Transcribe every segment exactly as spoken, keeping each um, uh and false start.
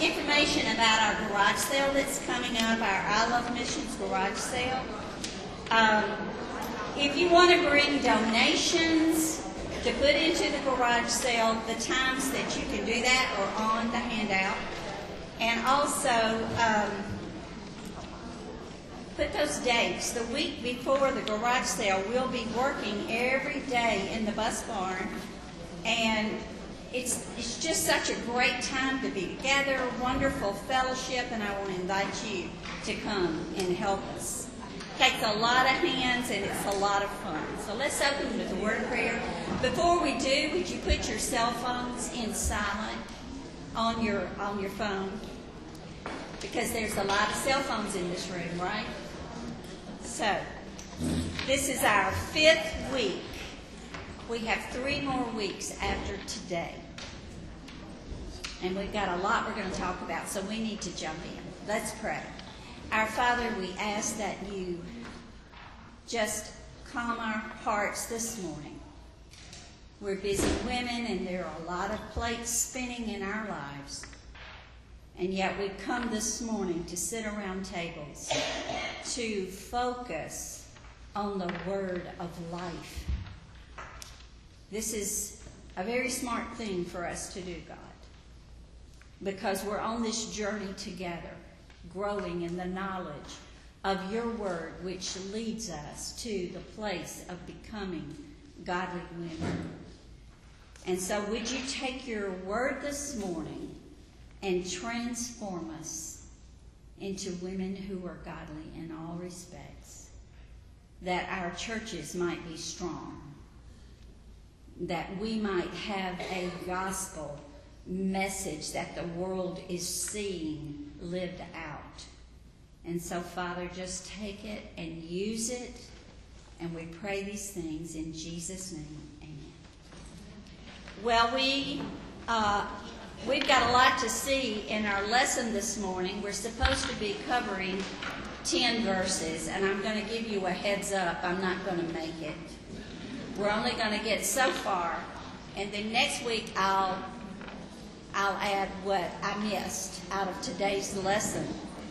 information about our garage sale that's coming up, our I Love Missions garage sale. Um, if you want to bring donations to put into the garage sale, the times that you can do that are on the handout. And also, um, put those dates. The week before the garage sale, we'll be working every day in the bus barn. And it's, it's just such a great time to be together, wonderful fellowship, and I want to invite you to come and help us. It takes a lot of hands, and it's a lot of fun. So let's open with a word of prayer. Before we do, would you put your cell phones in silent on your, on your phone? Because there's a lot of cell phones in this room, right? So, this is our fifth week. We have three more weeks after today. And we've got a lot we're going to talk about, so we need to jump in. Let's pray. Our Father, we ask that you just calm our hearts this morning. We're busy women, and there are a lot of plates spinning in our lives. And yet we've come this morning to sit around tables to focus on the word of life. This is a very smart thing for us to do, God, because we're on this journey together, growing in the knowledge of your word, which leads us to the place of becoming godly women. And so would you take your word this morning and transform us into women who are godly in all respects, that our churches might be strong, that we might have a gospel message that the world is seeing lived out. And so, Father, just take it and use it, and we pray these things in Jesus' name. Amen. Well, we, uh, we've got a lot to see in our lesson this morning. We're supposed to be covering ten verses, and I'm going to give you a heads up. I'm not going to make it. We're only going to get so far, and then next week I'll I'll add what I missed out of today's lesson.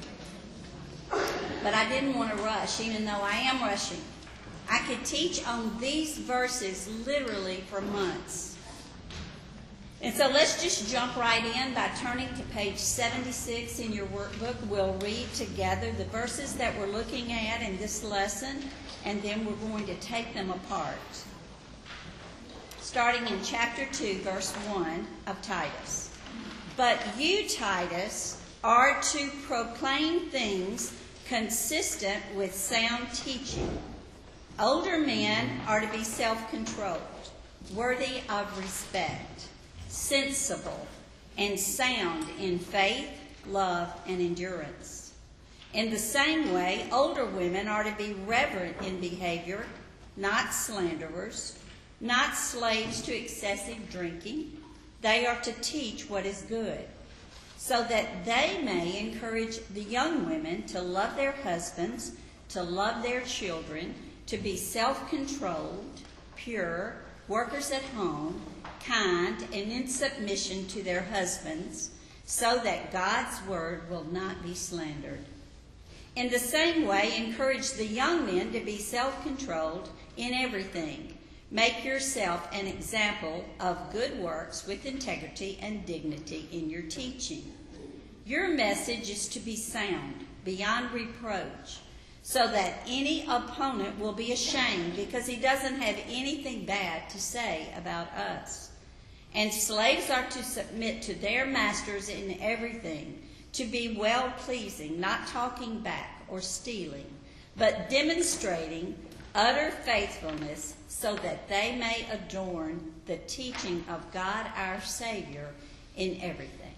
But I didn't want to rush, even though I am rushing. I could teach on these verses literally for months. And so let's just jump right in by turning to page seventy-six in your workbook. We'll read together the verses that we're looking at in this lesson, and then we're going to take them apart. Starting in chapter two, verse one of Titus. But you, Titus, are to proclaim things consistent with sound teaching. Older men are to be self-controlled, worthy of respect, sensible, and sound in faith, love, and endurance. In the same way, older women are to be reverent in behavior, not slanderers, not slaves to excessive drinking. They are to teach what is good, so that they may encourage the young women to love their husbands, to love their children, to be self-controlled, pure, workers at home, kind, and in submission to their husbands, so that God's word will not be slandered. In the same way, encourage the young men to be self-controlled in everything. Make yourself an example of good works with integrity and dignity in your teaching. Your message is to be sound, beyond reproach, so that any opponent will be ashamed because he doesn't have anything bad to say about us. And slaves are to submit to their masters in everything, to be well-pleasing, not talking back or stealing, but demonstrating utter faithfulness, so that they may adorn the teaching of God our Savior in everything.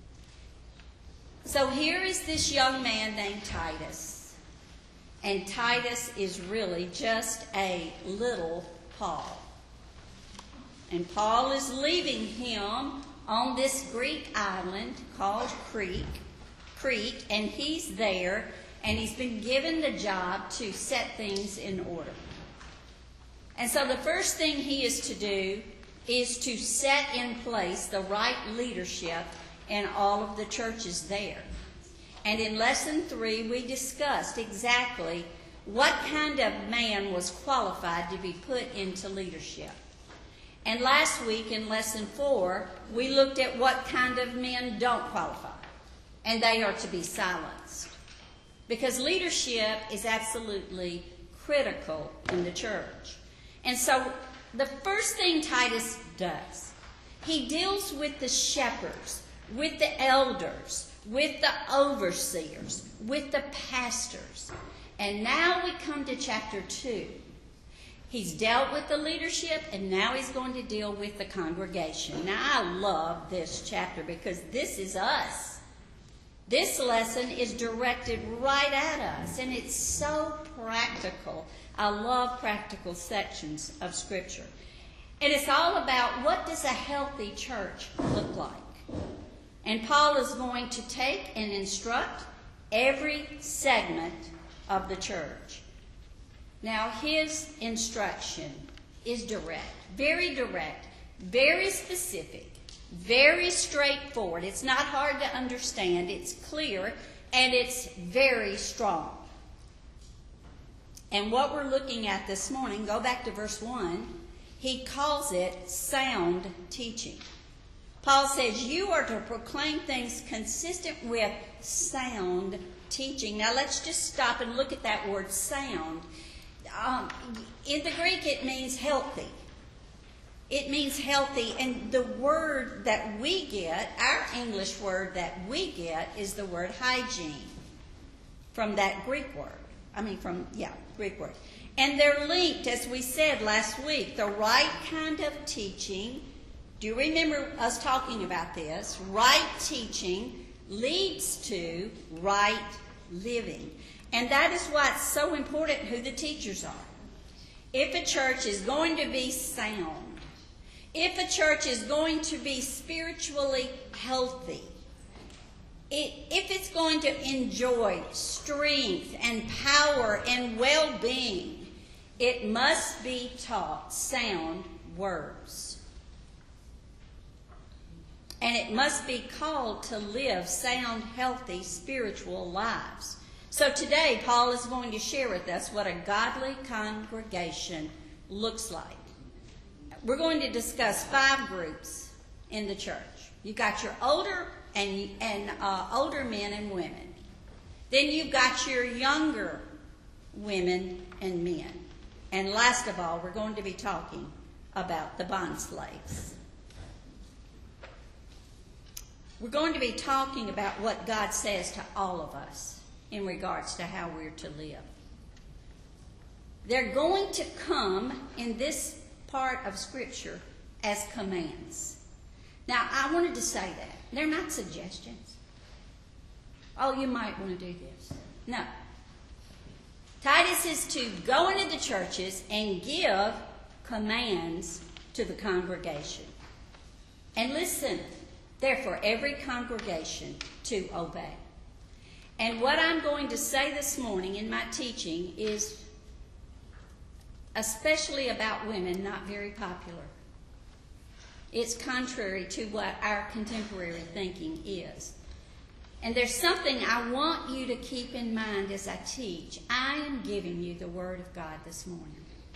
So here is this young man named Titus. And Titus is really just a little Paul. And Paul is leaving him on this Greek island called Crete, Crete, and he's there, and he's been given the job to set things in order. And so the first thing he is to do is to set in place the right leadership and all of the churches there. And in lesson three, we discussed exactly what kind of man was qualified to be put into leadership. And last week in lesson four, we looked at what kind of men don't qualify, and they are to be silenced. Because leadership is absolutely critical in the church. And so the first thing Titus does, he deals with the shepherds, with the elders, with the overseers, with the pastors. And now we come to chapter two. He's dealt with the leadership, and now he's going to deal with the congregation. Now, I love this chapter because this is us. This lesson is directed right at us, and it's so practical. I love practical sections of Scripture. And it's all about what does a healthy church look like. And Paul is going to take and instruct every segment of the church. Now, his instruction is direct, very direct, very specific, very straightforward. It's not hard to understand. It's clear, and it's very strong. And what we're looking at this morning, go back to verse one, he calls it sound teaching. Paul says you are to proclaim things consistent with sound teaching. Now, let's just stop and look at that word sound. Um, in the Greek, it means healthy. It means healthy, and the word that we get, our English word that we get, is the word hygiene from that Greek word. I mean, from, yeah, Greek word. And they're linked, as we said last week, the right kind of teaching. Do you remember us talking about this? Right teaching leads to right living. And that is why it's so important who the teachers are. If a church is going to be sound, if a church is going to be spiritually healthy, it, if it's going to enjoy strength and power and well-being, it must be taught sound words. And it must be called to live sound, healthy, spiritual lives. So today, Paul is going to share with us what a godly congregation looks like. We're going to discuss five groups in the church. You've got your older and, and uh, older men and women. Then you've got your younger women and men. And last of all, we're going to be talking about the bond slaves. We're going to be talking about what God says to all of us in regards to how we're to live. They're going to come in this part of Scripture as commands. Now, I wanted to say that. They're not suggestions. Oh, you might want to do this. No. Titus is to go into the churches and give commands to the congregation. And listen, they're for every congregation to obey. And what I'm going to say this morning in my teaching is, especially about women, not very popular. It's contrary to what our contemporary thinking is. And there's something I want you to keep in mind as I teach. I am giving you the Word of God this morning.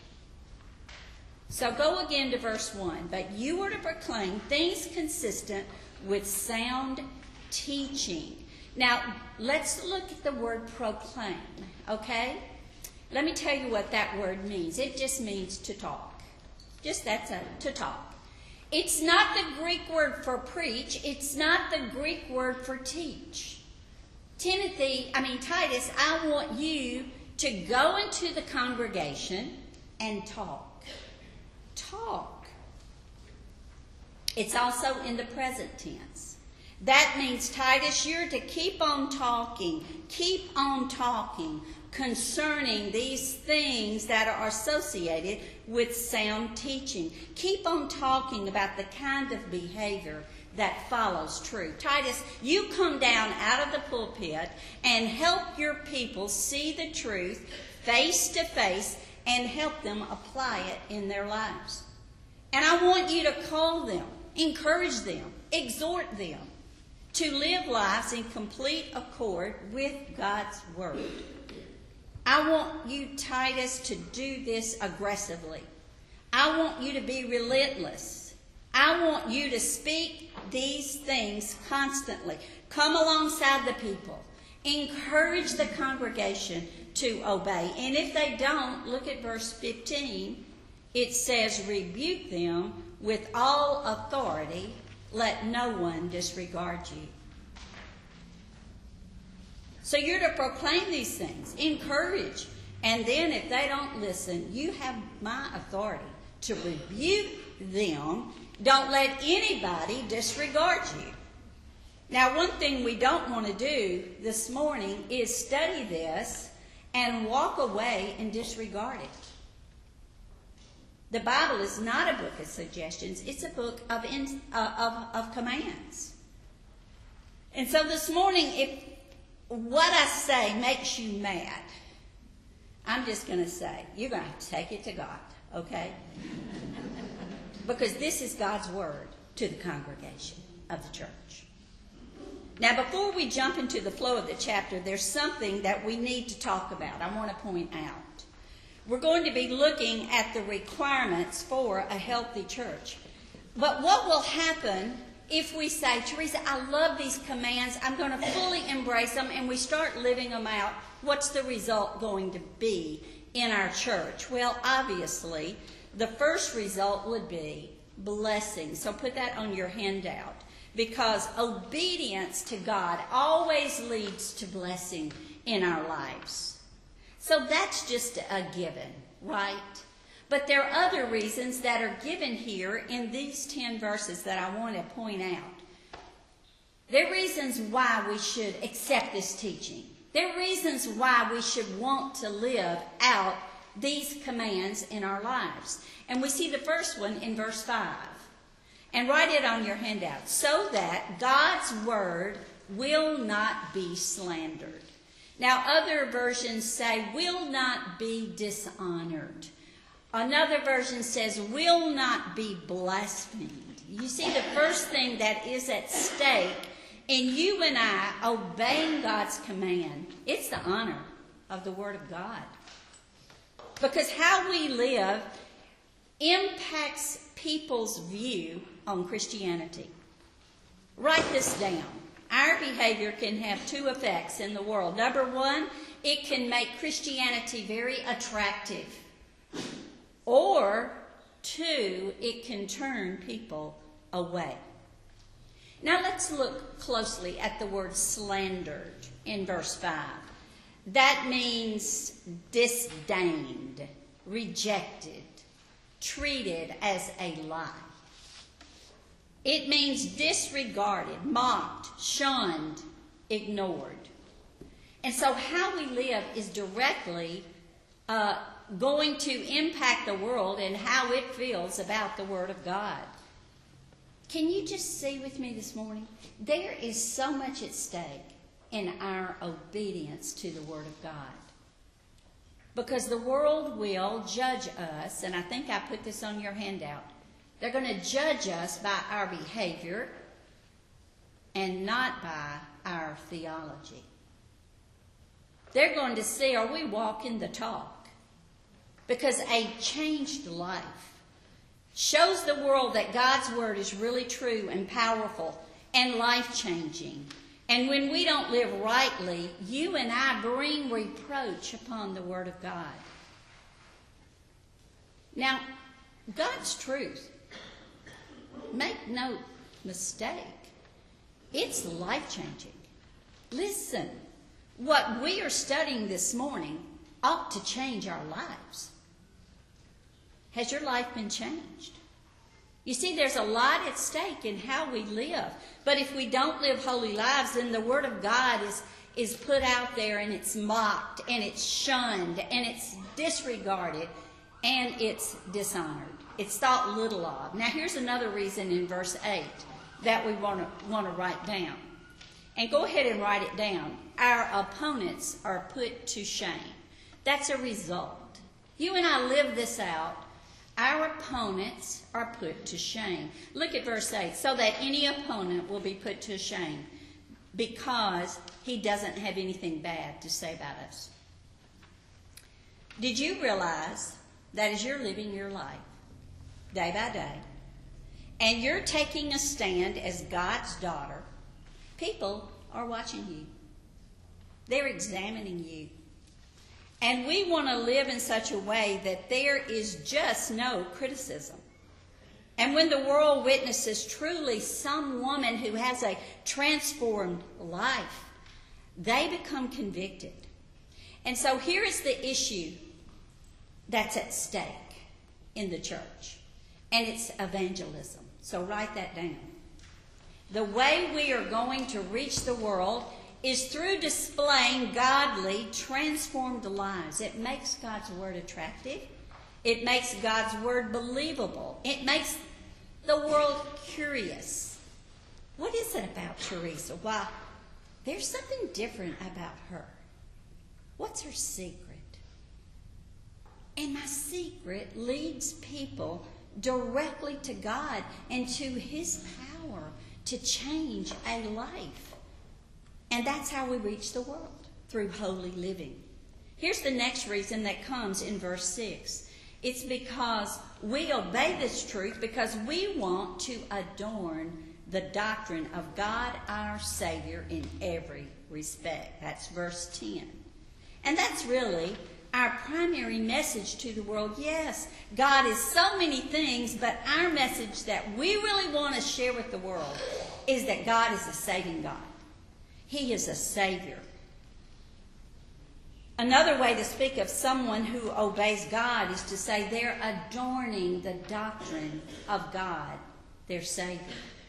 So go again to verse one. But you are to proclaim things consistent with sound teaching. Now, let's look at the word proclaim, okay? Let me tell you what that word means. It just means to talk. Just that's a, to talk. It's not the Greek word for preach. It's not the Greek word for teach. Timothy, I mean Titus, I want you to go into the congregation and talk. Talk. It's also in the present tense. That means, Titus, you're to keep on talking, keep on talking concerning these things that are associated with sound teaching. Keep on talking about the kind of behavior that follows truth. Titus, you come down out of the pulpit and help your people see the truth face to face and help them apply it in their lives. And I want you to call them, encourage them, exhort them. to live lives in complete accord with God's Word. I want you, Titus, to do this aggressively. I want you to be relentless. I want you to speak these things constantly. Come alongside the people. Encourage the congregation to obey. And if they don't, look at verse fifteen. It says, rebuke them with all authority. Let no one disregard you. So you're to proclaim these things. Encourage. And then if they don't listen, you have my authority to rebuke them. Don't let anybody disregard you. Now, one thing we don't want to do this morning is study this and walk away and disregard it. The Bible is not a book of suggestions. It's a book of, in, uh, of, of commands. And so this morning, if what I say makes you mad, I'm just going to say, you're going to have to take it to God, okay? Because this is God's word to the congregation of the church. Now, before we jump into the flow of the chapter, there's something that we need to talk about. I want to point out. We're going to be looking at the requirements for a healthy church. But what will happen if we say, Teresa, I love these commands, I'm going to fully embrace them, and we start living them out? What's the result going to be in our church? Well, obviously, the first result would be blessing. So put that on your handout, because obedience to God always leads to blessing in our lives. So that's just a given, right? But there are other reasons that are given here in these ten verses that I want to point out. There are reasons why we should accept this teaching. There are reasons why we should want to live out these commands in our lives. And we see the first one in verse five. And write it on your handout. So that God's word will not be slandered. Now, other versions say, will not be dishonored. Another version says, will not be blasphemed. You see, the first thing that is at stake in you and I obeying God's command, it's the honor of the Word of God. Because how we live impacts people's view on Christianity. Write this down. Our behavior can have two effects in the world. Number one, it can make Christianity very attractive. Or, two, it can turn people away. Now let's look closely at the word slandered in verse five. That means disdained, rejected, treated as a lie. It means disregarded, mocked, shunned, ignored. And so how we live is directly uh, going to impact the world and how it feels about the Word of God. Can you just see with me this morning? There is so much at stake in our obedience to the Word of God. Because the world will judge us, and I think I put this on your handout. They're going to judge us by our behavior and not by our theology. They're going to see, are we walking the talk? Because a changed life shows the world that God's word is really true and powerful and life-changing. And when we don't live rightly, you and I bring reproach upon the word of God. Now, God's truth, make no mistake, it's life-changing. Listen, what we are studying this morning ought to change our lives. Has your life been changed? You see, there's a lot at stake in how we live. But if we don't live holy lives, then the Word of God is, is put out there and it's mocked and it's shunned and it's disregarded and it's dishonored. It's thought little of. Now, here's another reason in verse eight that we want to want to write down. And go ahead and write it down. Our opponents are put to shame. That's a result. You and I live this out. Our opponents are put to shame. Look at verse eight. So that any opponent will be put to shame. because he doesn't have anything bad to say about us. Did you realize that as you're living your life, day by day, and you're taking a stand as God's daughter, people are watching you. They're examining you. And we want to live in such a way that there is just no criticism. And when the world witnesses truly some woman who has a transformed life, they become convicted. And so here is the issue that's at stake in the church, and it's evangelism. So write that down. The way we are going to reach the world is through displaying godly, transformed lives. It makes God's word attractive. It makes God's word believable. It makes the world curious. What is it about Teresa? Why, there's something different about her. What's her secret? And my secret leads people directly to God and to his power to change a life. And that's how we reach the world, through holy living. Here's the next reason that comes in verse six. It's because we obey this truth because we want to adorn the doctrine of God our Savior in every respect. That's verse ten. And that's really our primary message to the world. Yes, God is so many things, but our message that we really want to share with the world is that God is a saving God. He is a Savior. Another way to speak of someone who obeys God is to say they're adorning the doctrine of God, their Savior.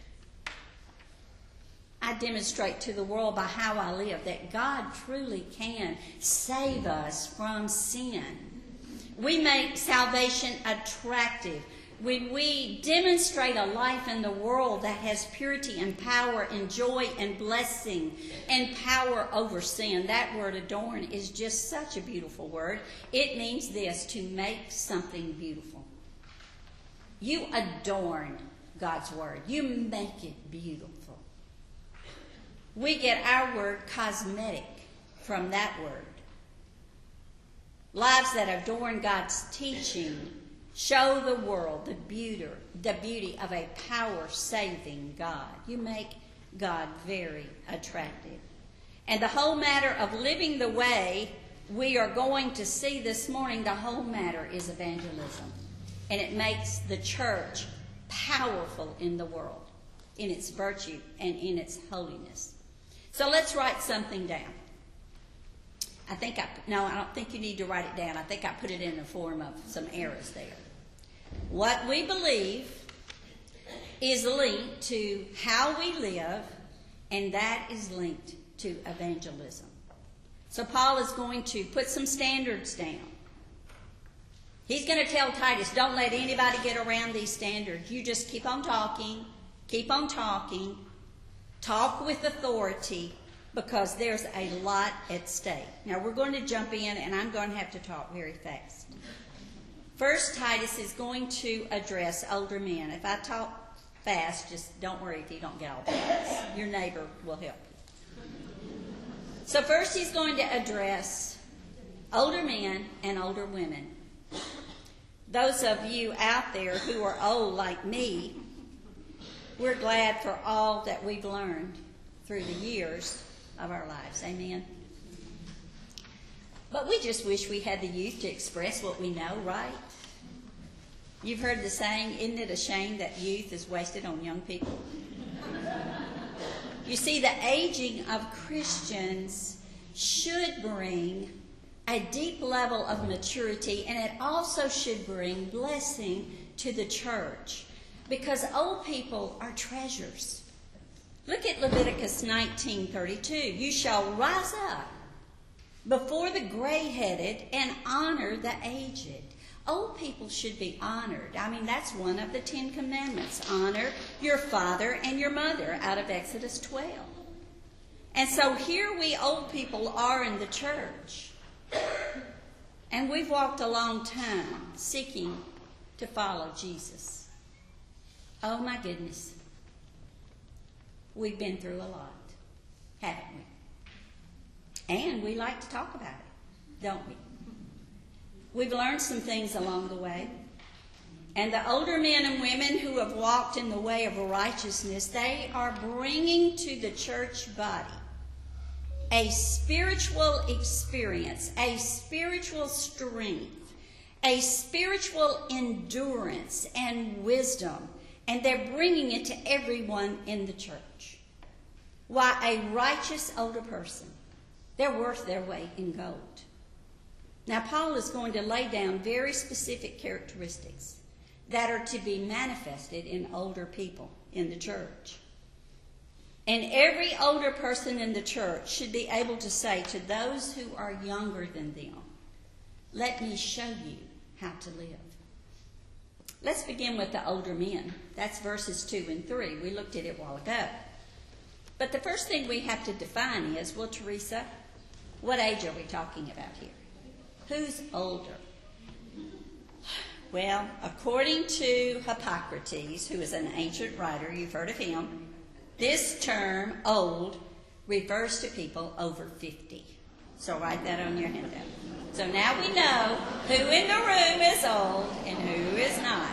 I demonstrate to the world by how I live that God truly can save us from sin. We make salvation attractive when we demonstrate a life in the world that has purity and power and joy and blessing and power over sin. That word adorn is just such a beautiful word. It means this, to make something beautiful. You adorn God's word. You make it beautiful. We get our word cosmetic from that word. Lives that adorn God's teaching show the world the beauty, the beauty of a power-saving God. You make God very attractive. And the whole matter of living the way we are going to see this morning, the whole matter is evangelism. And it makes the church powerful in the world, in its virtue and in its holiness. So let's write something down. I think I, no, I don't think you need to write it down. I think I put it in the form of some errors there. What we believe is linked to how we live, and that is linked to evangelism. So Paul is going to put some standards down. He's going to tell Titus, don't let anybody get around these standards. You just keep on talking, keep on talking, talk with authority, because there's a lot at stake. Now we're going to jump in, and I'm going to have to talk very fast. First, Titus is going to address older men. If I talk fast, just don't worry if you don't get all this. Your neighbor will help you. So first he's going to address older men and older women. Those of you out there who are old like me, we're glad for all that we've learned through the years of our lives. Amen? But we just wish we had the youth to express what we know, right? You've heard the saying, isn't it a shame that youth is wasted on young people? You see, the aging of Christians should bring a deep level of maturity, and it also should bring blessing to the church, because old people are treasures. Look at Leviticus nineteen thirty-two. You shall rise up before the gray-headed and honor the aged. Old people should be honored. I mean, that's one of the Ten Commandments. Honor your father and your mother out of Exodus twelve. And so here we old people are in the church. And we've walked a long time seeking to follow Jesus. Oh my goodness. We've been through a lot. And we like to talk about it, don't we? We've learned some things along the way. And the older men and women who have walked in the way of righteousness, they are bringing to the church body a spiritual experience, a spiritual strength, a spiritual endurance and wisdom. And they're bringing it to everyone in the church. Why, a righteous older person, they're worth their weight in gold. Now, Paul is going to lay down very specific characteristics that are to be manifested in older people in the church. And every older person in the church should be able to say to those who are younger than them, let me show you how to live. Let's begin with the older men. That's verses two and three. We looked at it a while ago. But the first thing we have to define is, well, Teresa, what age are we talking about here? Who's older? Well, according to Hippocrates, who is an ancient writer, you've heard of him, this term, old, refers to people over fifty. So write that on your handout. So now we know who in the room is old and who is not.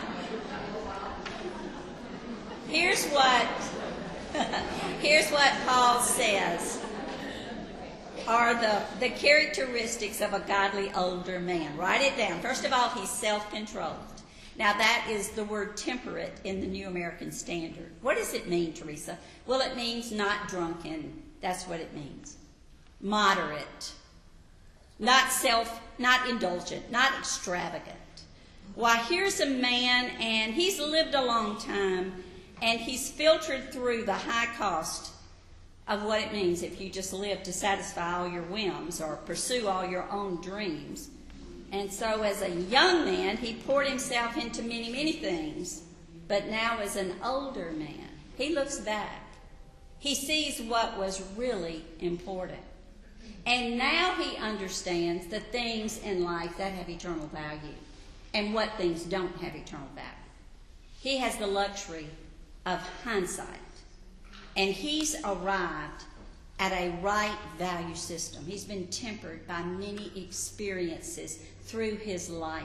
Here's what, here's what Paul says are the, the characteristics of a godly older man. Write it down. First of all, he's self-controlled. Now, that is the word temperate in the New American Standard. What does it mean, Teresa? Well, it means not drunken. That's what it means. Moderate. Not self, not indulgent, not extravagant. Why, here's a man, and he's lived a long time, and he's filtered through the high cost of what it means if you just live to satisfy all your whims or pursue all your own dreams. And so as a young man, he poured himself into many, many things. But now as an older man, he looks back. He sees what was really important. And now he understands the things in life that have eternal value and what things don't have eternal value. He has the luxury of hindsight. And he's arrived at a right value system. He's been tempered by many experiences through his life.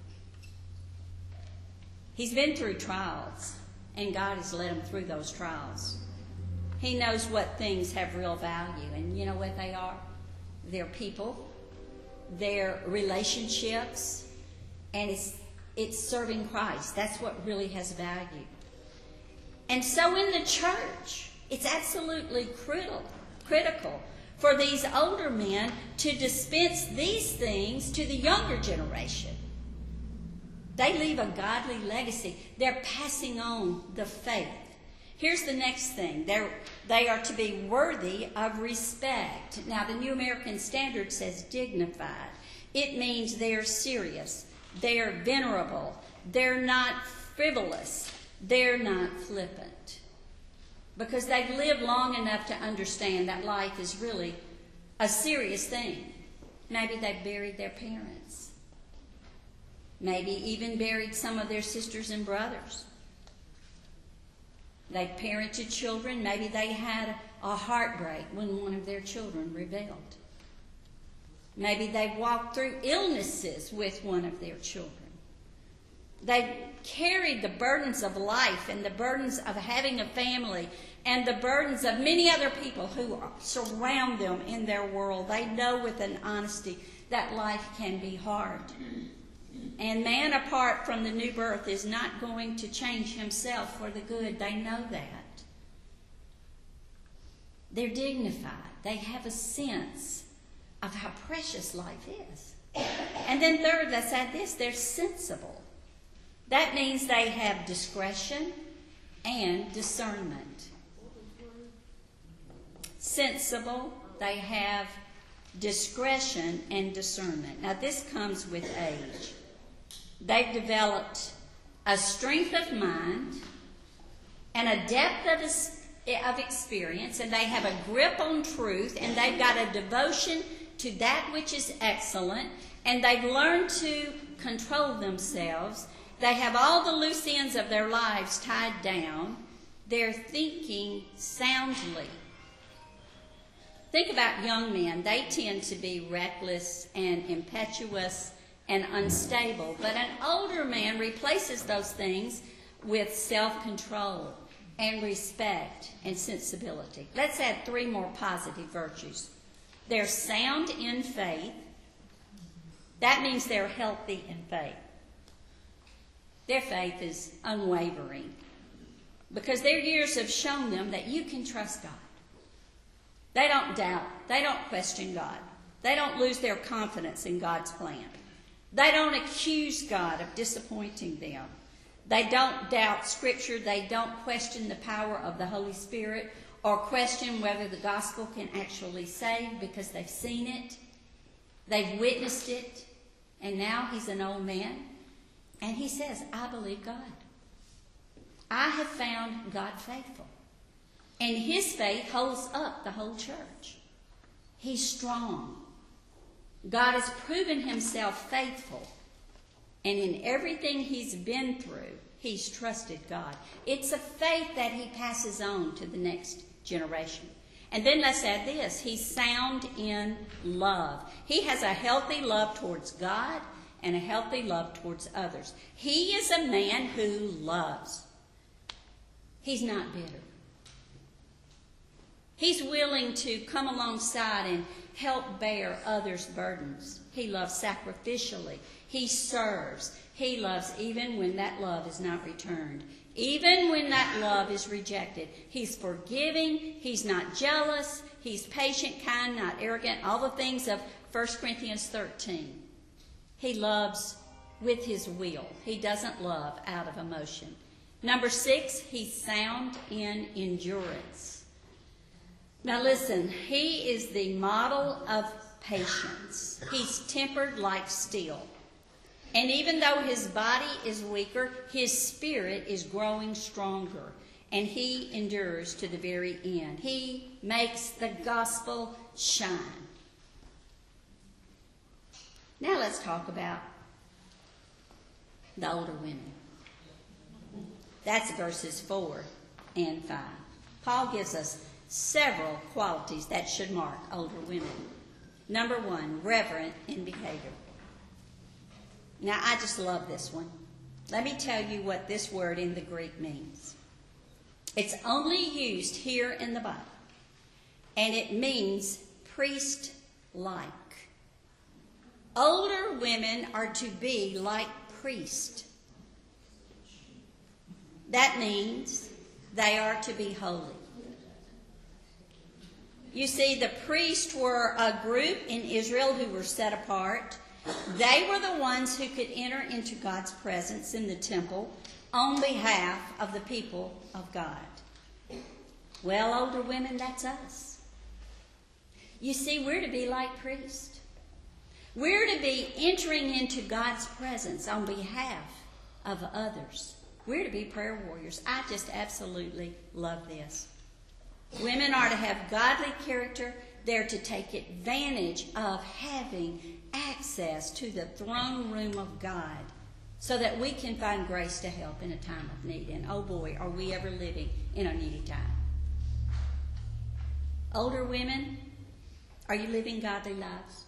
He's been through trials, and God has led him through those trials. He knows what things have real value, and you know what they are? They're people, they're relationships, and it's, it's serving Christ. That's what really has value. And so in the church, it's absolutely critical, critical for these older men to dispense these things to the younger generation. They leave a godly legacy. They're passing on the faith. Here's the next thing. They're, they are to be worthy of respect. Now, the New American Standard says dignified. It means they're serious. They're venerable. They're not frivolous. They're not flippant. Because they've lived long enough to understand that life is really a serious thing. Maybe they've buried their parents. Maybe even buried some of their sisters and brothers. They've parented children. Maybe they had a heartbreak when one of their children rebelled. Maybe they've walked through illnesses with one of their children. They've carried the burdens of life and the burdens of having a family and the burdens of many other people who surround them in their world. They know with an honesty that life can be hard. And man, apart from the new birth, is not going to change himself for the good. They know that. They're dignified. They have a sense of how precious life is. And then third, let's add this, they're sensible. That means they have discretion and discernment. Sensible, they have discretion and discernment. Now, this comes with age. They've developed a strength of mind and a depth of, of experience, and they have a grip on truth, and they've got a devotion to that which is excellent, and they've learned to control themselves. They have all the loose ends of their lives tied down. They're thinking soundly. Think about young men. They tend to be reckless and impetuous and unstable. But an older man replaces those things with self-control and respect and sensibility. Let's add three more positive virtues. They're sound in faith. That means they're healthy in faith. Their faith is unwavering because their years have shown them that you can trust God. They don't doubt. They don't question God. They don't lose their confidence in God's plan. They don't accuse God of disappointing them. They don't doubt Scripture. They don't question the power of the Holy Spirit or question whether the gospel can actually save because they've seen it. They've witnessed it. And now he's an old man. And he says, I believe God. I have found God faithful. And his faith holds up the whole church. He's strong. God has proven himself faithful. And in everything he's been through, he's trusted God. It's a faith that he passes on to the next generation. And then let's add this. He's sound in love. He has a healthy love towards God and a healthy love towards others. He is a man who loves. He's not bitter. He's willing to come alongside and help bear others' burdens. He loves sacrificially. He serves. He loves even when that love is not returned. Even when that love is rejected. He's forgiving. He's not jealous. He's patient, kind, not arrogant. All the things of First Corinthians thirteen. He loves with his will. He doesn't love out of emotion. Number six, he's sound in endurance. Now listen, he is the model of patience. He's tempered like steel. And even though his body is weaker, his spirit is growing stronger. And he endures to the very end. He makes the gospel shine. Now let's talk about the older women. That's verses four and five. Paul gives us several qualities that should mark older women. Number one, reverent in behavior. Now, I just love this one. Let me tell you what this word in the Greek means. It's only used here in the Bible, and it means priest-like. Older women are to be like priests. That means they are to be holy. You see, the priests were a group in Israel who were set apart. They were the ones who could enter into God's presence in the temple on behalf of the people of God. Well, older women, that's us. You see, we're to be like priests. We're to be entering into God's presence on behalf of others. We're to be prayer warriors. I just absolutely love this. Women are to have godly character. They're to take advantage of having access to the throne room of God so that we can find grace to help in a time of need. And oh boy, are we ever living in a needy time. Older women, are you living godly lives?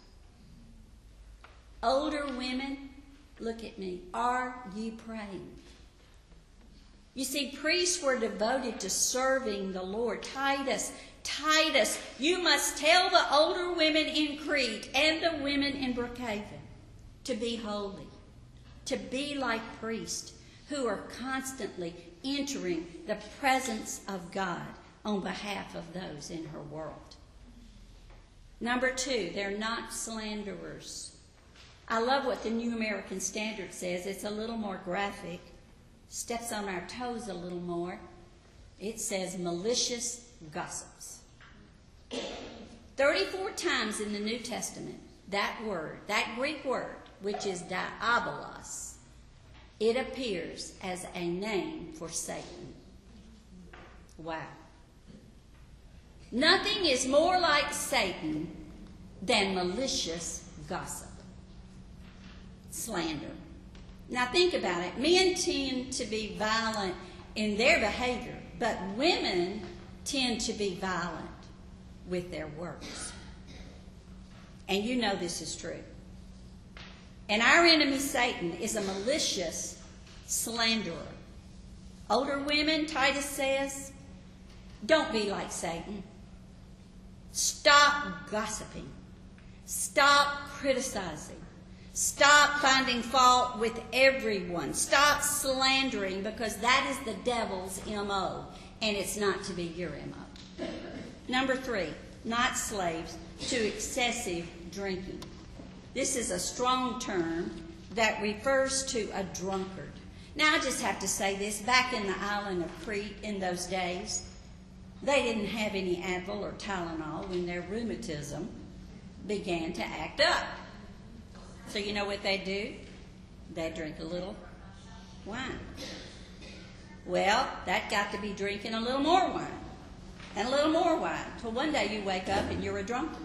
Older women, look at me. Are you praying? You see, priests were devoted to serving the Lord. Titus, Titus, you must tell the older women in Crete and the women in Brookhaven to be holy, to be like priests who are constantly entering the presence of God on behalf of those in her world. Number two, they're not slanderers. I love what the New American Standard says. It's a little more graphic, steps on our toes a little more. It says malicious gossips. thirty-four times in the New Testament, that word, that Greek word, which is diabolos, it appears as a name for Satan. Wow. Nothing is more like Satan than malicious gossip, slander. Now think about it. Men tend to be violent in their behavior, but women tend to be violent with their works. And you know this is true. And our enemy, Satan, is a malicious slanderer. Older women, Titus says, don't be like Satan. Stop gossiping. Stop criticizing. Stop finding fault with everyone. Stop slandering, because that is the devil's M O, and it's not to be your M O. Number three, not slaves to excessive drinking. This is a strong term that refers to a drunkard. Now, I just have to say this. Back in the island of Crete in those days, they didn't have any Advil or Tylenol when their rheumatism began to act up. So you know what they do? They drink a little wine. Well, that got to be drinking a little more wine and a little more wine till one day you wake up and you're a drunkard.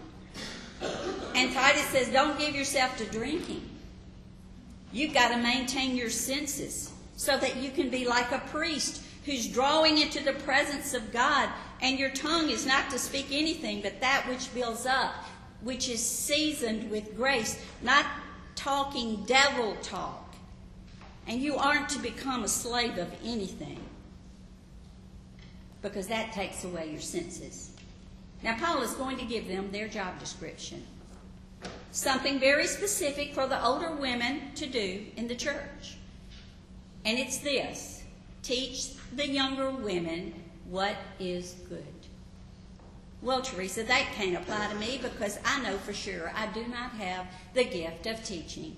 And Titus says, don't give yourself to drinking. You've got to maintain your senses so that you can be like a priest who's drawing into the presence of God, and your tongue is not to speak anything but that which builds up, which is seasoned with grace, not talking devil talk. And you aren't to become a slave of anything, because that takes away your senses. Now, Paul is going to give them their job description, something very specific for the older women to do in the church. And it's this: teach the younger women what is good. Well, Teresa, that can't apply to me because I know for sure I do not have the gift of teaching.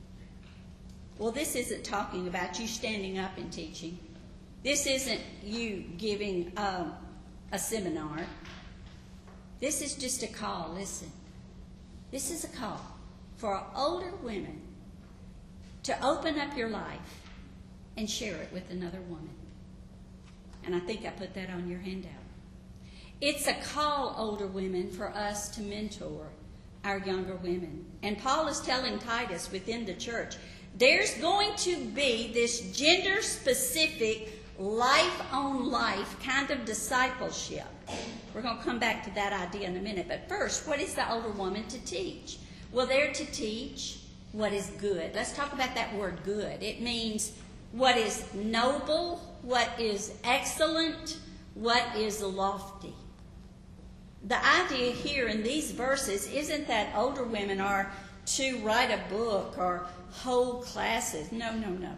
Well, this isn't talking about you standing up and teaching. This isn't you giving um, a seminar. This is just a call. Listen, this is a call for older women to open up your life and share it with another woman. And I think I put that on your handout. It's a call, older women, for us to mentor our younger women. And Paul is telling Titus within the church, there's going to be this gender-specific, life-on-life kind of discipleship. We're going to come back to that idea in a minute. But first, what is the older woman to teach? Well, they're to teach what is good. Let's talk about that word good. It means what is noble, what is excellent, what is lofty. The idea here in these verses isn't that older women are to write a book or hold classes. No, no, no.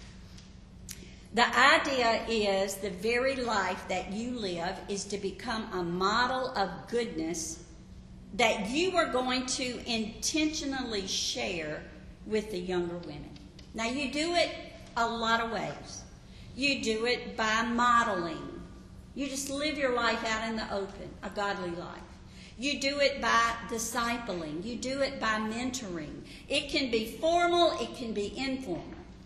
The idea is the very life that you live is to become a model of goodness that you are going to intentionally share with the younger women. Now, you do it a lot of ways. You do it by modeling. You just live your life out in the open, a godly life. You do it by discipling. You do it by mentoring. It can be formal, it can be informal.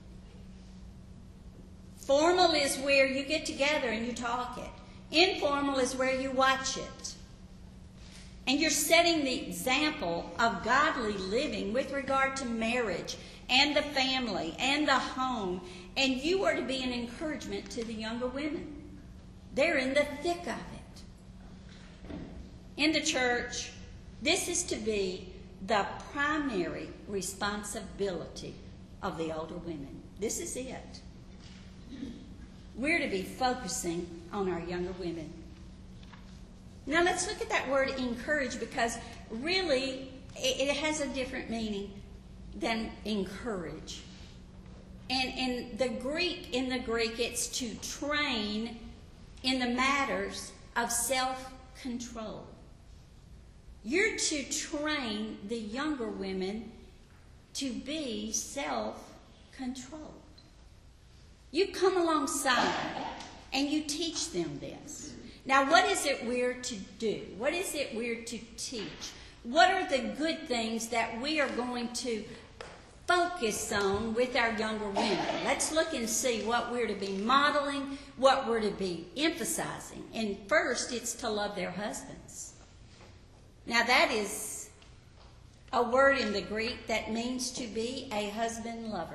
Formal is where you get together and you talk it. Informal is where you watch it. And you're setting the example of godly living with regard to marriage and the family and the home. And you are to be an encouragement to the younger women. They're in the thick of it. In the church, this is to be the primary responsibility of the older women. This is it. We're to be focusing on our younger women. Now let's look at that word encourage, because really it has a different meaning than encourage. And in the Greek, in the Greek, it's to train in the matters of self-control. You're to train the younger women to be self-controlled. You come alongside and you teach them this. Now, what is it we're to do? What is it we're to teach? What are the good things that we are going to focus on with our younger women? Let's look and see what we're to be modeling, what we're to be emphasizing. And first, it's to love their husbands. Now, that is a word in the Greek that means to be a husband lover.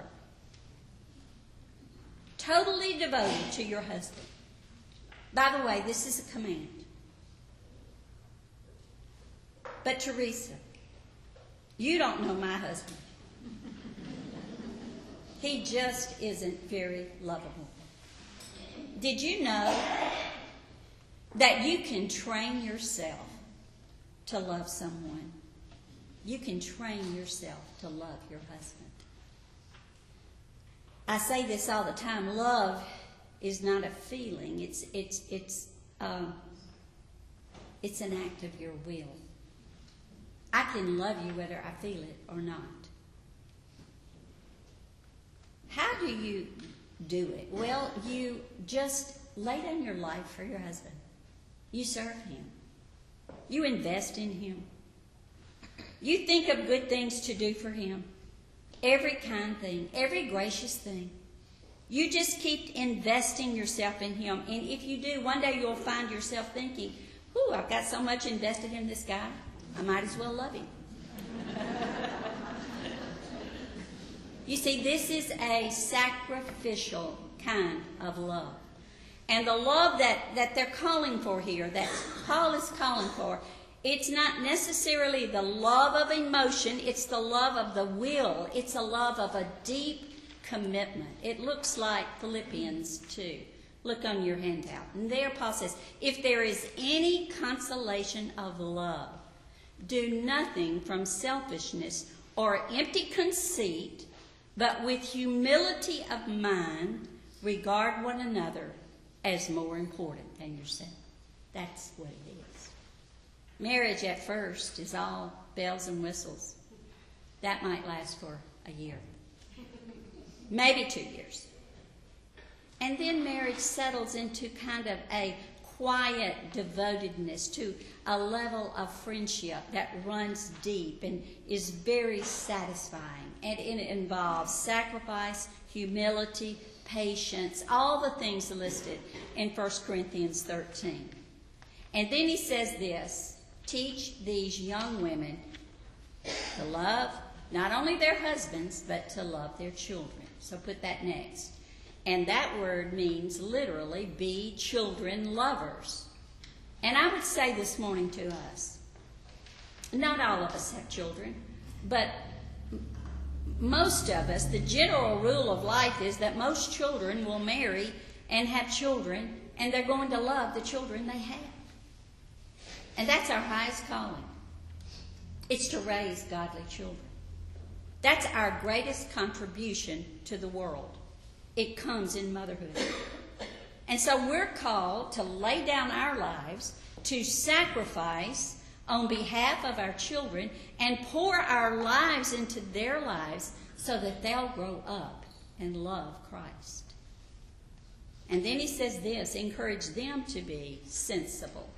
Totally devoted to your husband. By the way, this is a command. But Teresa, you don't know my husband. He just isn't very lovable. Did you know that you can train yourself to love someone? You can train yourself to love your husband. I say this all the time. Love is not a feeling. It's it's it's um, it's an act of your will. I can love you whether I feel it or not. How do you do it? Well, you just lay down your life for your husband. You serve him. You invest in him. You think of good things to do for him. Every kind thing, every gracious thing. You just keep investing yourself in him. And if you do, one day you'll find yourself thinking, "Ooh, I've got so much invested in this guy, I might as well love him." You see, this is a sacrificial kind of love. And the love that, that they're calling for here, that Paul is calling for, it's not necessarily the love of emotion, it's the love of the will. It's a love of a deep commitment. It looks like Philippians two. Look on your handout. And there Paul says, if there is any consolation of love, do nothing from selfishness or empty conceit, but with humility of mind, regard one another as more important than yourself. That's what it is. Marriage at first is all bells and whistles. That might last for a year. Maybe two years. And then marriage settles into kind of a quiet devotedness, to a level of friendship that runs deep and is very satisfying. And it involves sacrifice, humility, patience, all the things listed in First Corinthians thirteen. And then he says this, teach these young women to love not only their husbands, but to love their children. So put that next. And that word means literally be children lovers. And I would say this morning to us, not all of us have children, but most of us, the general rule of life is that most children will marry and have children, and they're going to love the children they have. And that's our highest calling. It's to raise godly children. That's our greatest contribution to the world. It comes in motherhood. And so we're called to lay down our lives, to sacrifice on behalf of our children and pour our lives into their lives so that they'll grow up and love Christ. And then he says this, encourage them to be sensible,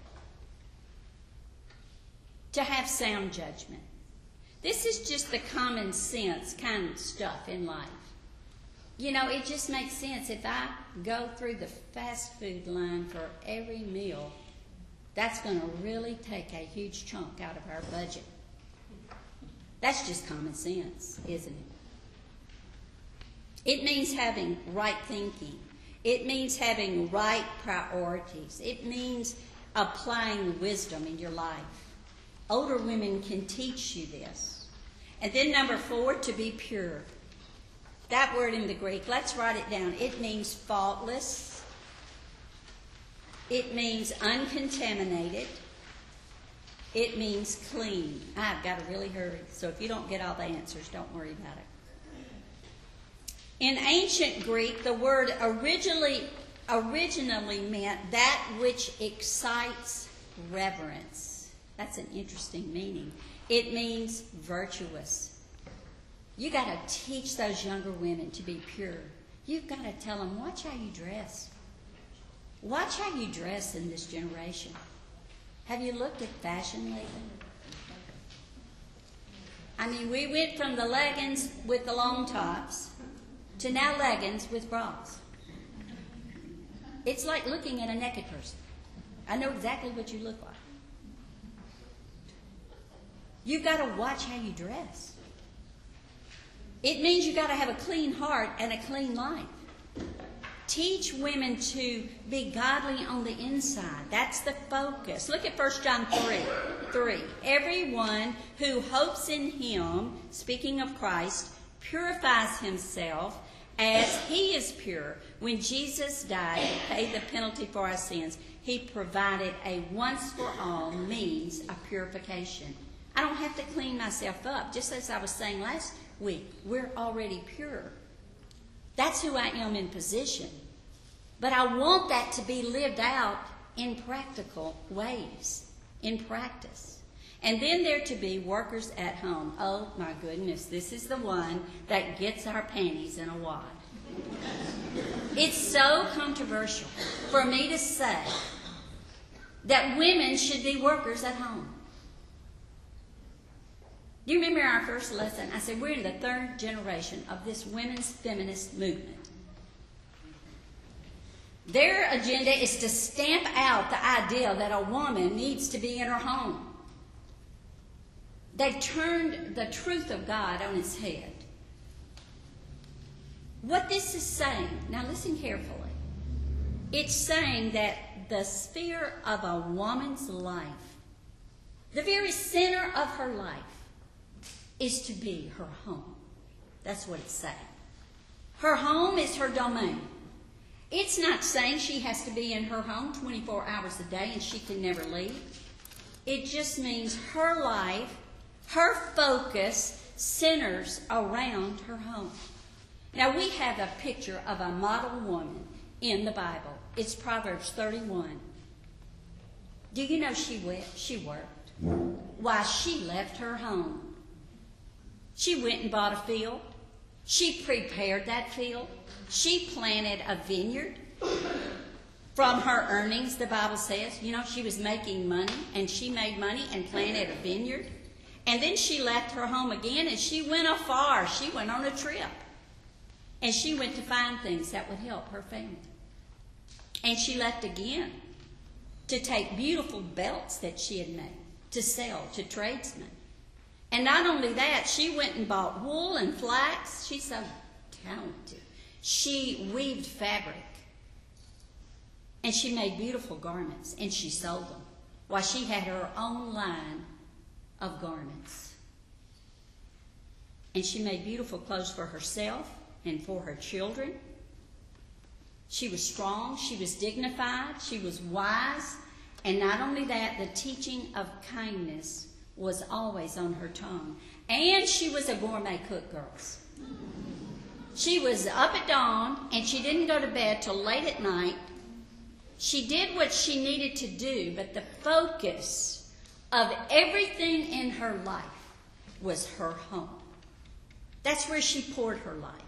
to have sound judgment. This is just the common sense kind of stuff in life. You know, it just makes sense. If I go through the fast food line for every meal, that's going to really take a huge chunk out of our budget. That's just common sense, isn't it? It means having right thinking. It means having right priorities. It means applying wisdom in your life. Older women can teach you this. And then number four, to be pure. That word in the Greek, let's write it down. It means faultless. It means uncontaminated. It means clean. I've got to really hurry. So if you don't get all the answers, don't worry about it. In ancient Greek, the word originally, originally meant that which excites reverence. That's an interesting meaning. It means virtuous. You got to teach those younger women to be pure. You've got to tell them, watch how you dress. Watch how you dress in this generation. Have you looked at fashion lately? I mean, we went from the leggings with the long tops to now leggings with bras. It's like looking at a naked person. I know exactly what you look like. You've got to watch how you dress. It means you've got to have a clean heart and a clean life. Teach women to be godly on the inside. That's the focus. Look at First John three. three, everyone who hopes in him, speaking of Christ, purifies himself as he is pure. When Jesus died and paid the penalty for our sins, he provided a once-for-all means of purification. I don't have to clean myself up. Just as I was saying last week, we're already pure. That's who I am in position. But I want that to be lived out in practical ways, in practice. And then there to be workers at home. Oh my goodness, this is the one that gets our panties in a wad. It's so controversial for me to say that women should be workers at home. Do you remember our first lesson? I said we're in the third generation of this women's feminist movement. Their agenda is to stamp out the idea that a woman needs to be in her home. They've turned the truth of God on its head. What this is saying, now listen carefully, it's saying that the sphere of a woman's life, the very center of her life, is to be her home. That's what it's saying. Her home is her domain. It's not saying she has to be in her home twenty-four hours a day and she can never leave. It just means her life, her focus centers around her home. Now we have a picture of a model woman in the Bible. It's Proverbs thirty-one. Do you know she went, she worked? Why, she left her home. She went and bought a field. She prepared that field. She planted a vineyard. From her earnings, the Bible says, you know, she was making money, and she made money and planted a vineyard. And then she left her home again, and she went afar. She went on a trip. And she went to find things that would help her family. And she left again to take beautiful belts that she had made to sell to tradesmen. And not only that, she went and bought wool and flax. She's so talented. She weaved fabric. And she made beautiful garments, and she sold them. While she had her own line of garments. And she made beautiful clothes for herself and for her children. She was strong, she was dignified, she was wise, and not only that, the teaching of kindness was always on her tongue. And she was a gourmet cook, girls. She was up at dawn, and she didn't go to bed till late at night. She did what she needed to do, but the focus of everything in her life was her home. That's where she poured her life.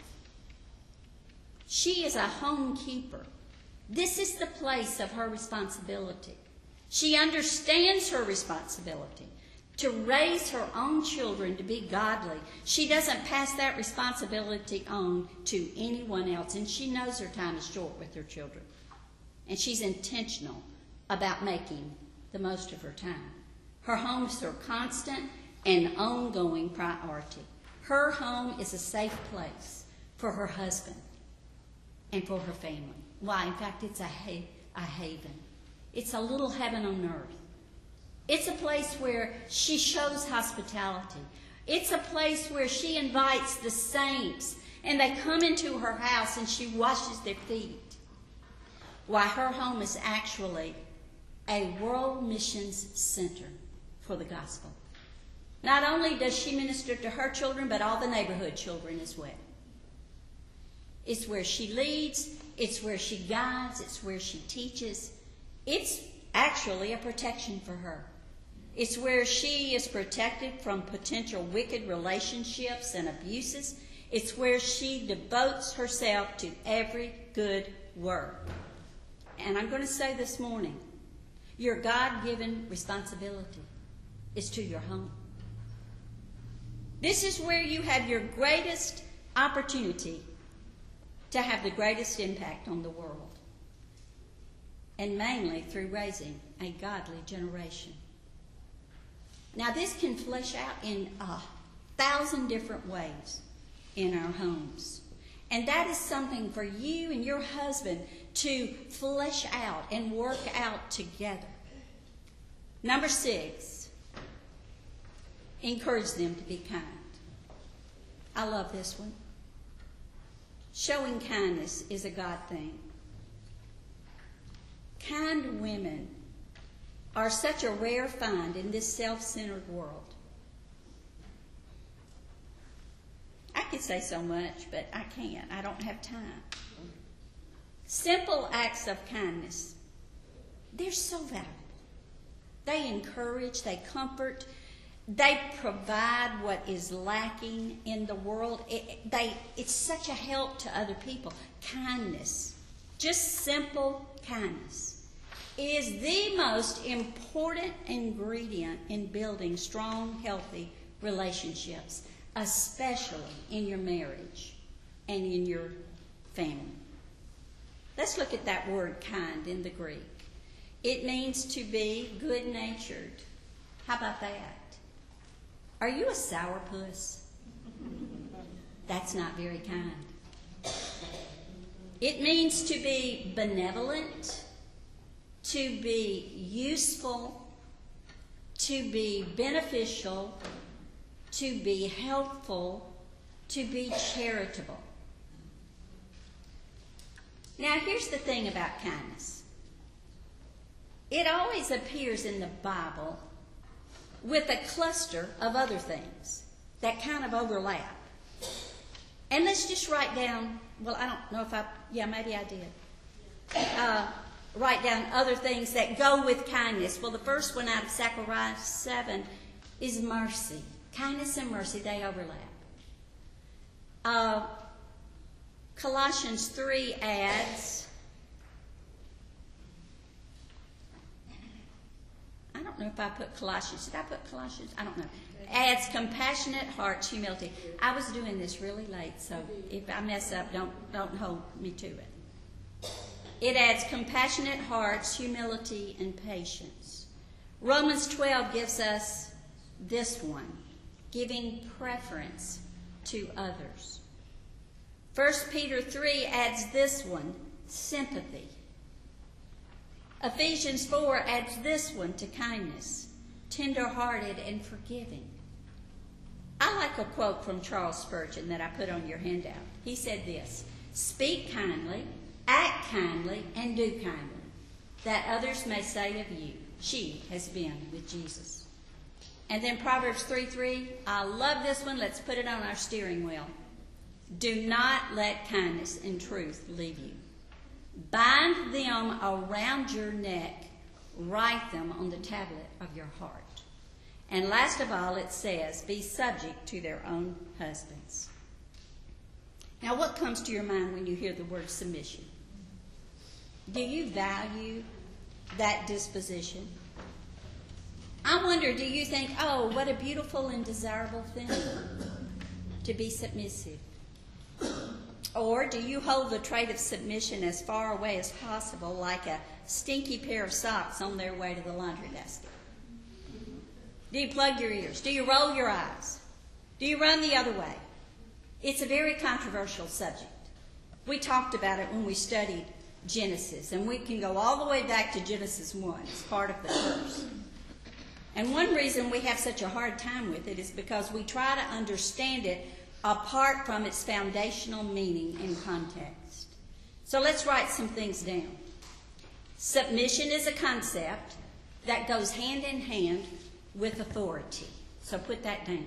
She is a homekeeper. This is the place of her responsibility. She understands her responsibility to raise her own children to be godly. She doesn't pass that responsibility on to anyone else, and she knows her time is short with her children. And she's intentional about making the most of her time. Her home is her constant and ongoing priority. Her home is a safe place for her husband and for her family. Why? In fact, it's a, ha- a haven. It's a little heaven on earth. It's a place where she shows hospitality. It's a place where she invites the saints, and they come into her house and she washes their feet. Why, her home is actually a world missions center for the gospel. Not only does she minister to her children, but all the neighborhood children as well. It's where she leads, it's where she guides, it's where she teaches. It's actually a protection for her. It's where she is protected from potential wicked relationships and abuses. It's where she devotes herself to every good work. And I'm going to say this morning, your God-given responsibility is to your home. This is where you have your greatest opportunity to have the greatest impact on the world. And mainly through raising a godly generation. Now this can flesh out in a thousand different ways in our homes. And that is something for you and your husband to flesh out and work out together. Number six, encourage them to be kind. I love this one. Showing kindness is a God thing. Kind women are such a rare find in this self-centered world. I could say so much, but I can't. I don't have time. Simple acts of kindness, they're so valuable. They encourage, they comfort, they provide what is lacking in the world. It, they, it's such a help to other people. Kindness, just simple kindness, is the most important ingredient in building strong, healthy relationships, especially in your marriage and in your family. Let's look at that word kind in the Greek. It means to be good-natured. How about that? Are you a sourpuss? That's not very kind. It means to be benevolent, to be useful, to be beneficial, to be helpful, to be charitable. Now, here's the thing about kindness. It always appears in the Bible with a cluster of other things that kind of overlap. And let's just write down, well, I don't know if I, yeah, maybe I did. Uh, write down other things that go with kindness. Well, the first one out of Zechariah seven is mercy. Kindness and mercy, they overlap. Uh, Colossians three adds, I don't know if I put Colossians. Did I put Colossians? I don't know. Adds compassionate hearts, humility. I was doing this really late, so if I mess up, don't, don't hold me to it. It adds compassionate hearts, humility, and patience. Romans twelve gives us this one, giving preference to others. First Peter three adds this one, sympathy. Ephesians four adds this one to kindness, tender-hearted and forgiving. I like a quote from Charles Spurgeon that I put on your handout. He said this, speak kindly, act kindly, and do kindly, that others may say of you, she has been with Jesus. And then Proverbs three three, I love this one. Let's put it on our steering wheel. Do not let kindness and truth leave you. Bind them around your neck. Write them on the tablet of your heart. And last of all, it says, be subject to their own husbands. Now, what comes to your mind when you hear the word submission? Do you value that disposition? I wonder, do you think, oh, what a beautiful and desirable thing to be submissive? Or do you hold the trait of submission as far away as possible, like a stinky pair of socks on their way to the laundry basket? Do you plug your ears? Do you roll your eyes? Do you run the other way? It's a very controversial subject. We talked about it when we studied Genesis, and we can go all the way back to Genesis one. It's part of the curse. And one reason we have such a hard time with it is because we try to understand it apart from its foundational meaning and context. So let's write some things down. Submission is a concept that goes hand in hand with authority. So put that down.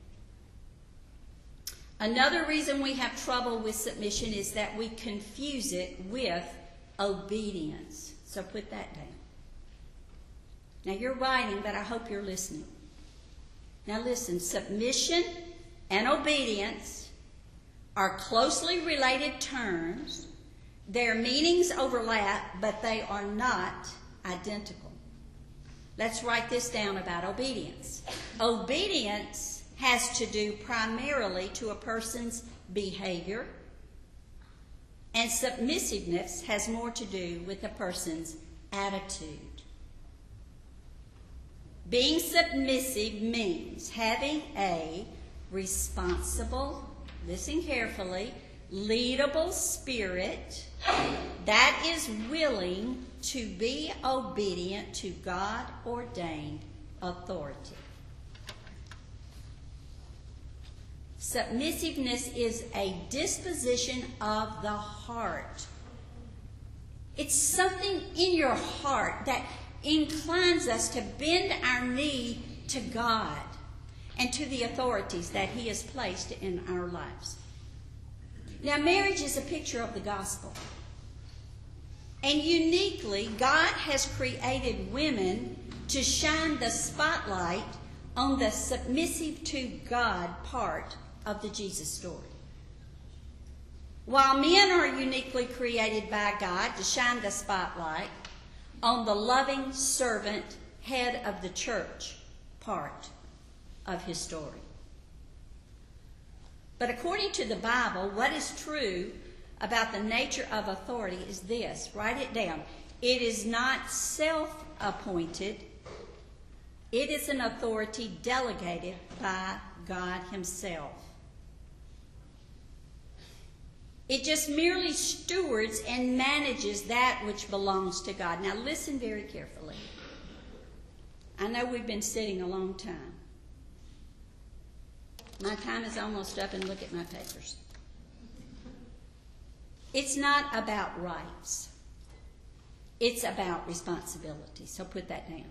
Another reason we have trouble with submission is that we confuse it with obedience. So put that down. Now you're writing, but I hope you're listening. Now listen, submission and obedience are closely related terms. Their meanings overlap, but they are not identical. Let's write this down about obedience. Obedience has to do primarily to a person's behavior, and submissiveness has more to do with a person's attitude. Being submissive means having a responsible, listen carefully, leadable spirit that is willing to be obedient to God-ordained authority. Submissiveness is a disposition of the heart. It's something in your heart that inclines us to bend our knee to God and to the authorities that He has placed in our lives. Now, marriage is a picture of the gospel. And uniquely, God has created women to shine the spotlight on the submissive to God part of the Jesus story. While men are uniquely created by God to shine the spotlight on the loving servant, head of the church part of His story. But according to the Bible, what is true about the nature of authority is this. Write it down. It is not self-appointed. It is an authority delegated by God Himself. It just merely stewards and manages that which belongs to God. Now listen very carefully. I know we've been sitting a long time. My time is almost up, and look at my papers. It's not about rights. It's about responsibility. So put that down.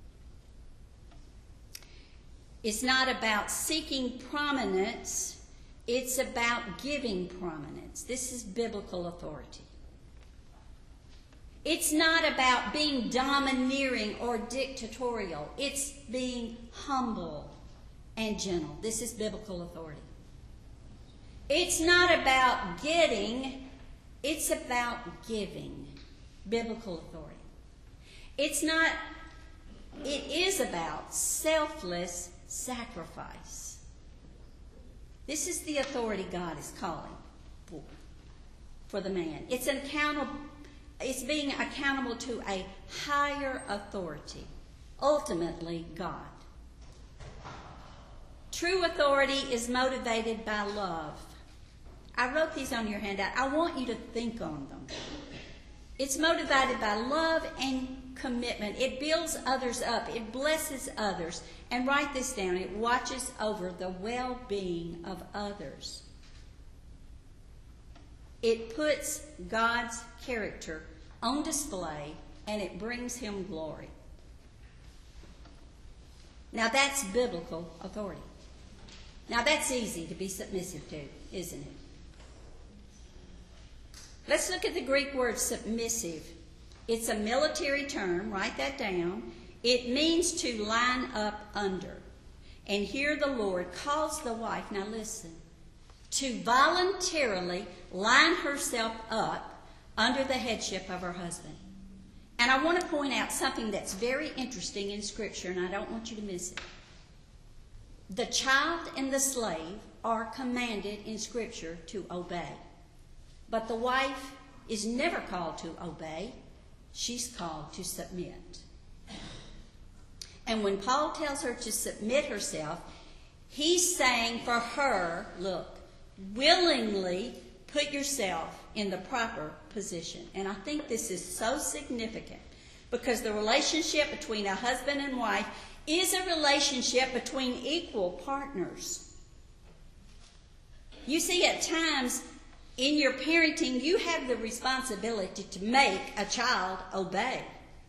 It's not about seeking prominence. It's about giving prominence. This is biblical authority. It's not about being domineering or dictatorial. It's being humble and gentle. This is biblical authority. It's not about getting, it's about giving. Biblical authority. It's not, it is about selfless sacrifice. This is the authority God is calling for, for the man. It's an accountable, it's being accountable to a higher authority, ultimately God. True authority is motivated by love. I wrote these on your handout. I want you to think on them. It's motivated by love and commitment. It builds others up. It blesses others. And write this down. It watches over the well-being of others. It puts God's character on display, and it brings Him glory. Now that's biblical authority. Now that's easy to be submissive to, isn't it? Let's look at the Greek word submissive. It's a military term. Write that down. It means to line up under. And here the Lord calls the wife, now listen, to voluntarily line herself up under the headship of her husband. And I want to point out something that's very interesting in Scripture, and I don't want you to miss it. The child and the slave are commanded in Scripture to obey. But the wife is never called to obey. She's called to submit. And when Paul tells her to submit herself, he's saying for her, look, willingly put yourself in the proper position. And I think this is so significant because the relationship between a husband and wife is a relationship between equal partners. You see, at times in your parenting, you have the responsibility to make a child obey.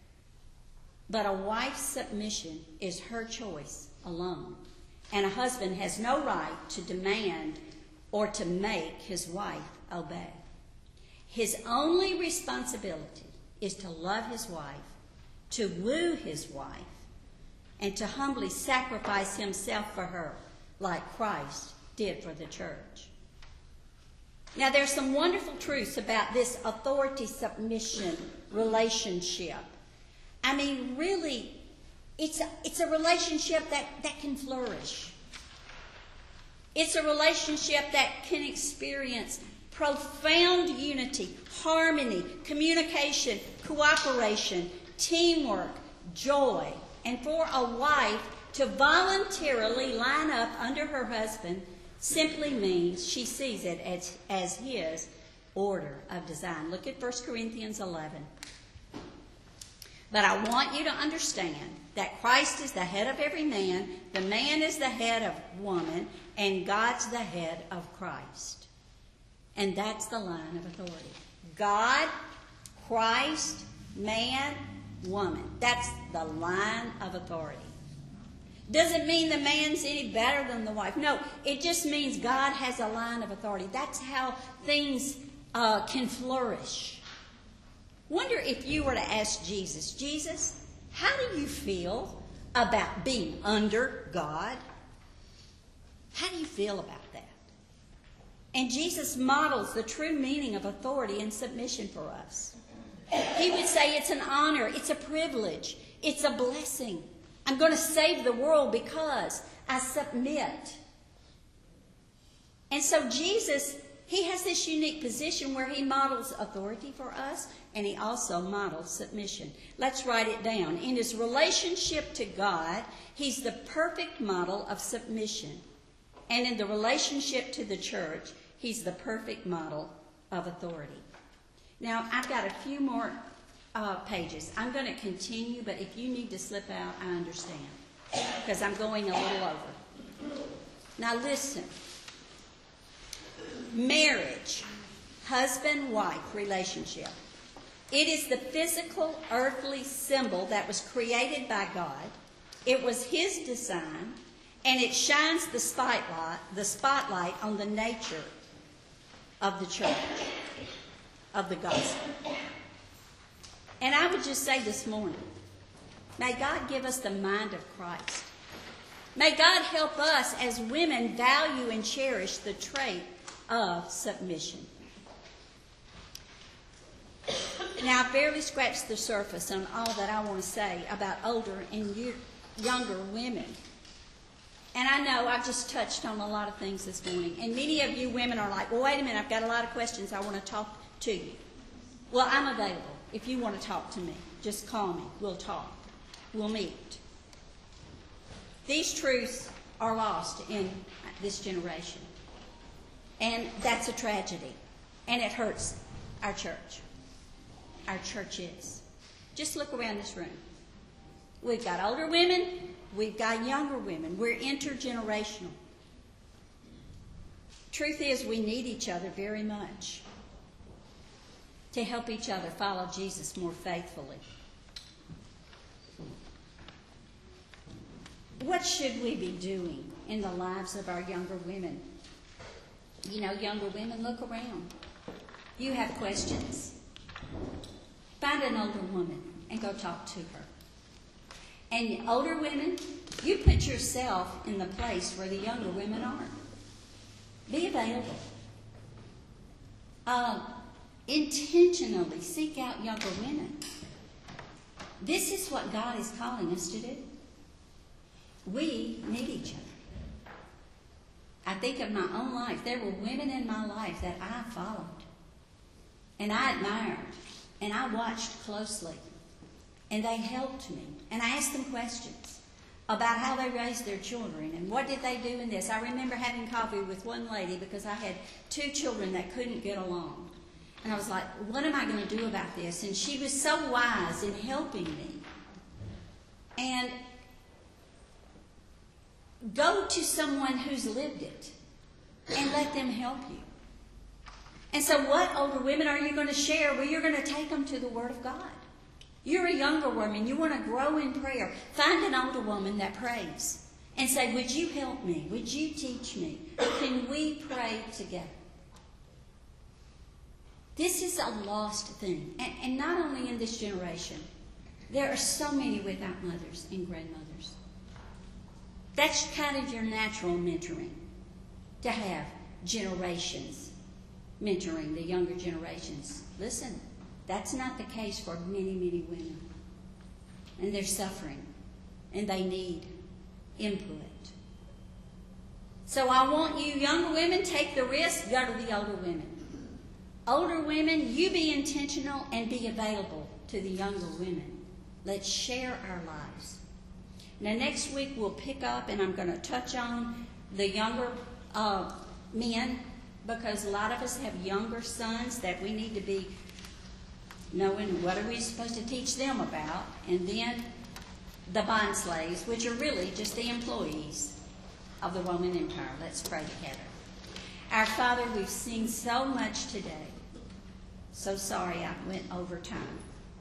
But a wife's submission is her choice alone. And a husband has no right to demand or to make his wife obey. His only responsibility is to love his wife, to woo his wife, and to humbly sacrifice himself for her, like Christ did for the church. Now, there's some wonderful truths about this authority-submission relationship. I mean, really, it's a, it's a relationship that, that can flourish. It's a relationship that can experience profound unity, harmony, communication, cooperation, teamwork, joy. And for a wife to voluntarily line up under her husband simply means she sees it as, as his order of design. Look at First Corinthians eleven. But I want you to understand that Christ is the head of every man, the man is the head of woman, and God's the head of Christ. And that's the line of authority. God, Christ, man, woman. That's the line of authority. Doesn't mean the man's any better than the wife. No, it just means God has a line of authority. That's how things uh, can flourish. Wonder if you were to ask Jesus, Jesus, how do you feel about being under God? How do you feel about that? And Jesus models the true meaning of authority and submission for us. He would say it's an honor, it's a privilege, it's a blessing. I'm going to save the world because I submit. And so Jesus, he has this unique position where he models authority for us, and he also models submission. Let's write it down. In his relationship to God, he's the perfect model of submission. And in the relationship to the church, he's the perfect model of authority. Now, I've got a few more uh, pages. I'm going to continue, but if you need to slip out, I understand, because I'm going a little over. Now, listen. Marriage, husband-wife relationship. It is the physical, earthly symbol that was created by God. It was his design, and it shines the spotlight, the spotlight on the nature of the church, of the gospel. And I would just say this morning, may God give us the mind of Christ. May God help us as women value and cherish the trait of submission. Now, I've barely scratched the surface on all that I want to say about older and younger women. And I know I've just touched on a lot of things this morning. And many of you women are like, well, wait a minute, I've got a lot of questions I want to talk to you. Well, I'm available. If you want to talk to me, just call me. We'll talk. We'll meet. These truths are lost in this generation. And that's a tragedy. And it hurts our church. Our church is. Just look around this room. We've got older women. We've got younger women. We're intergenerational. Truth is, we need each other very much to help each other follow Jesus more faithfully. What should we be doing in the lives of our younger women? You know, younger women, look around. You have questions. Find an older woman and go talk to her. And older women, you put yourself in the place where the younger women are. Be available. Uh, intentionally seek out younger women. This is what God is calling us to do. We need each other. I think of my own life. There were women in my life that I followed, and I admired, and I watched closely, and they helped me. And I asked them questions about how they raised their children and what did they do in this. I remember having coffee with one lady because I had two children that couldn't get along. And I was like, what am I going to do about this? And she was so wise in helping me. And go to someone who's lived it and let them help you. And so what older women are you going to share? Well, you're going to take them to the Word of God. You're a younger woman. You want to grow in prayer. Find an older woman that prays and say, would you help me? Would you teach me? Can we pray together? This is a lost thing. And, and not only in this generation. There are so many without mothers and grandmothers. That's kind of your natural mentoring. To have generations mentoring the younger generations. Listen, that's not the case for many, many women. And they're suffering. And they need input. So I want you younger women, take the risk, go to the older women. Older women, you be intentional and be available to the younger women. Let's share our lives. Now next week we'll pick up and I'm going to touch on the younger uh, men, because a lot of us have younger sons that we need to be knowing what are we supposed to teach them about, and then the bond slaves, which are really just the employees of the Roman Empire. Let's pray together. Our Father, we've seen so much today. So sorry I went over time.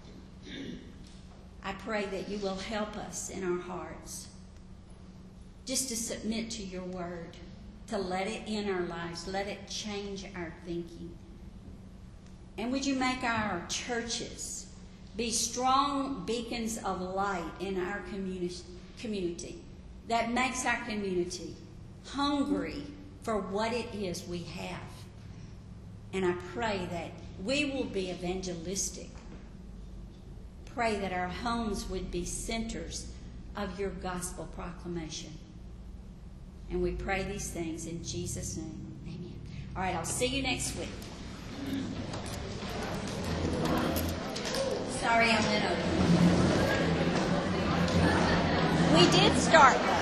I pray that you will help us in our hearts just to submit to your word, to let it in our lives, let it change our thinking. And would you make our churches be strong beacons of light in our communi- community that makes our community hungry for what it is we have. And I pray that we will be evangelistic. Pray that our homes would be centers of your gospel proclamation. And we pray these things in Jesus' name. Amen. All right, I'll see you next week. Sorry I went over. We did start though.